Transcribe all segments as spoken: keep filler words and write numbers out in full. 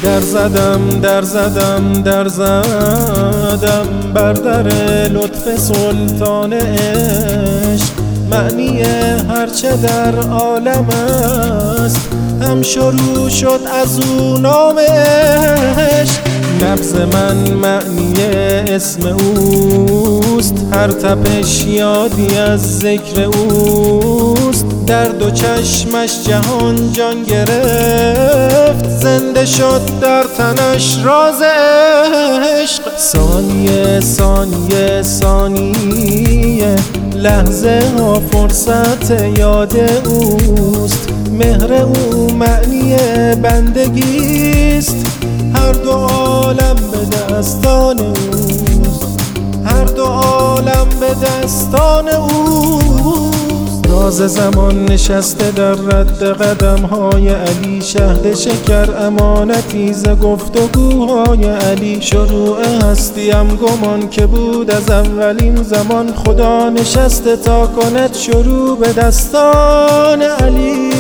در زدم در زدم در زدم بر در لطف سلطان عشق، معنی هرچه در عالم است هم شروع شد از او نام عشق. نبض من معنی اسم اوست، هر تپش یادی از ذکر اوست. در دو چشمش جهان جان گرفت، زنده شد در تنش راز عشق. ثانیه ثانیه ثانیه لحظه ها فرصت یاد اوست، مهر او معنی بندگیست. هر دو عالم به دستان اوست، هر دو عالم به دستان اوست. راز زمان نشسته در رد قدم های علی، شهد شکر امانتی ز گفتگوهای علی. شروع هستیم گمان که بود از اولین زمان، خدا نشسته تا کند شروع به دستان علی.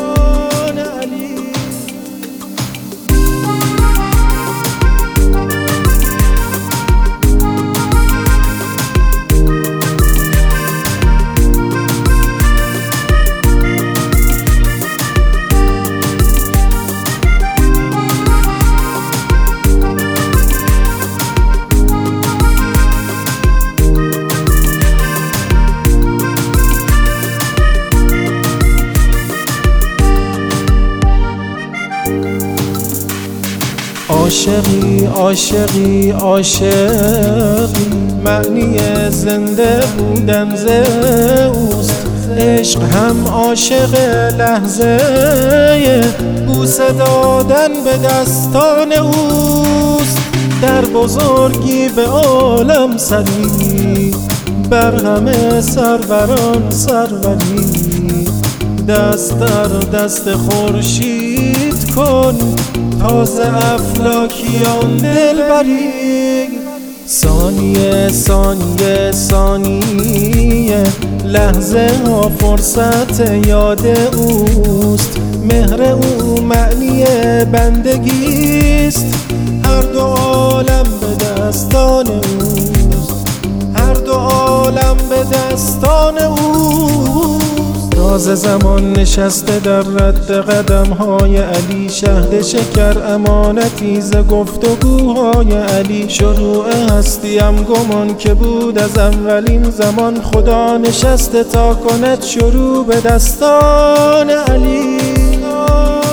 عاشقی عاشقی عاشقی معنی زنده بودن ز اوست. عشق هم عاشق لحظه بوسه دادن به دستان اوست. در بزرگی به عالم سری، بر همه سروران سروری. دست در دست خورشید کن، تازه افلاکیان دلبری. ثانیه ثانیه ثانیه لحظه ها فرصت یاد اوست، مهر او معنی بندگیست. هر دو عالم به دستان اوست، هر دو عالم به دستان اوست. راز زمان نشسته در رد قدم های علی، شهد شکر امانتی ز گفتگوهای علی. شروع هستیم گمان که بود از اولین زمان، خدا نشسته تا کند شروع به دستان علی.